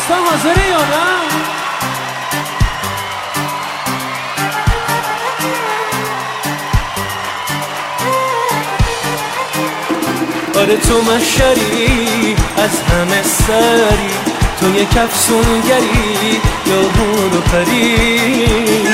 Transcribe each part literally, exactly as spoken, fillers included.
دستان حاضره یا نه؟ آره تو محشری از همه سری، تو یک افسونگری یا هور و پری.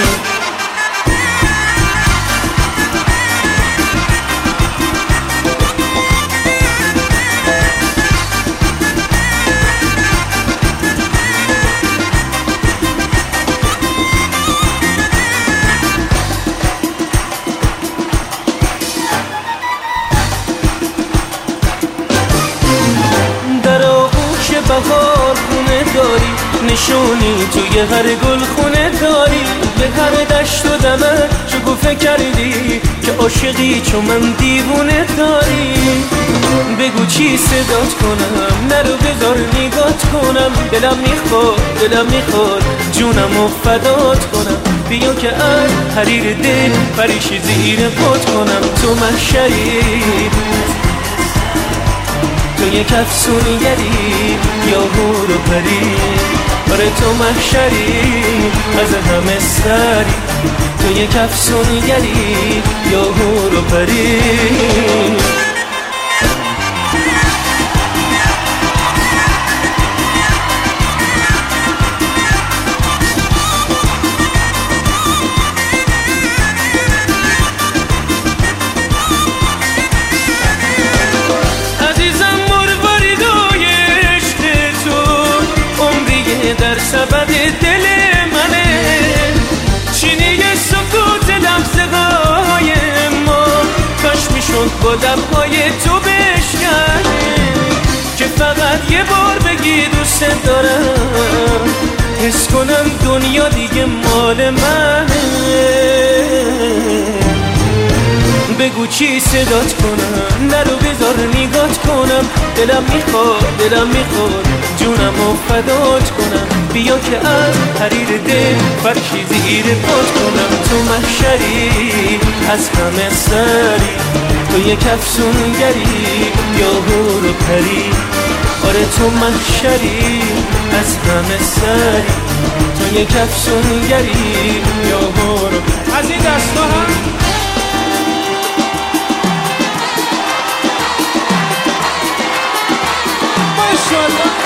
بهار خونه داری، نشونی توی هر گل خونه داری، به هر دشت و دمن شکوفه کردی که عاشقی چون من دیوونه داری. بگو چی صدات کنم، نرو بذار نگات کنم، دلم میخواد دلم میخواد جونم و فدات کنم، بیا که از حریر دل پریشی زیر پات کنم. تو محشری تو یک افسونگری یا هور و پری. آره تو محشری از همه سری، تو یک افسونگری یا هور و پری. در سبد دل منه چینی سکوت لحظه های ما، کاش میشد با لبهای تو بشکنه که فقط یه بار بگی دوست دارم، حس کنم دنیا دیگه مال منه. بگو چی صدات کنم، نرو بذار نگات کنم، دلم میخواد دلم میخواد جونم و فدات کنم، بیا که از حریر دل فرشی زیر پات کنم. تو محشری از همه سری، تو یک افسونگری یا هور و پری. آره تو محشری از همه سری، تو یک افسونگری یا هور و پری. از این دستا هم ماشاءالله.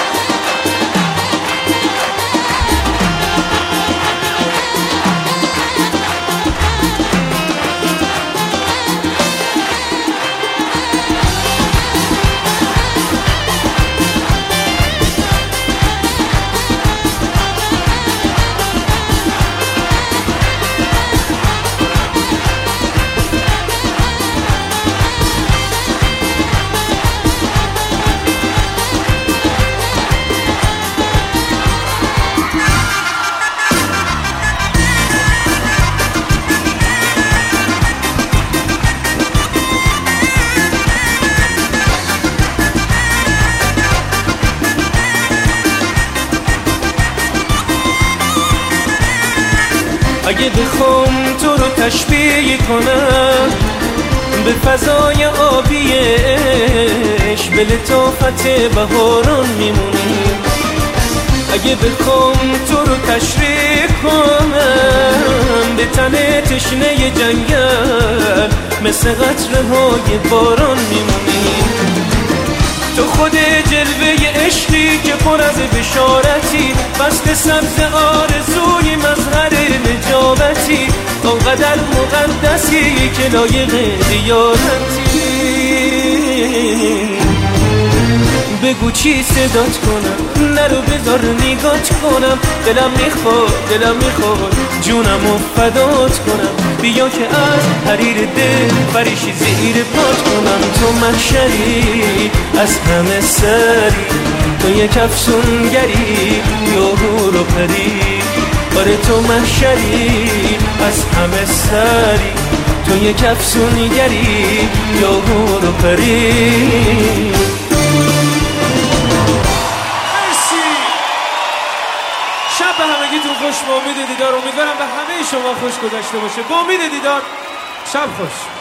اگه بخوام تو رو تشبیه کنم به فضای آبیش، به لطافت بهاران میمونی. اگه بخوام تو رو تشریح کنم به تن تشنه جنگل، مثل قطره‌های باران میمونی. تو خود جلوه عشقی که پر از بشارتی، بست سبز آرزوی مظهر نجابتی، آنقدر مقدسی که لایق دیانتی. بگو چی صدات کنم، نرو بذار نگات کنم، دلم میخواد دلم میخواد جونم و فدات کنم، بیا که از حریر دل فریشی زیر پات کنم. تو محشری از همه سری، تو یک افسونگری یا هور و پری. آره تو محشری از همه سری، تو یک افسونگری یا هور و پری. شب به همگیتون خوش، با امید دیدار. امیدوارم به همه شما خوش گذشته باشه. با امید دیدار، شب خوش.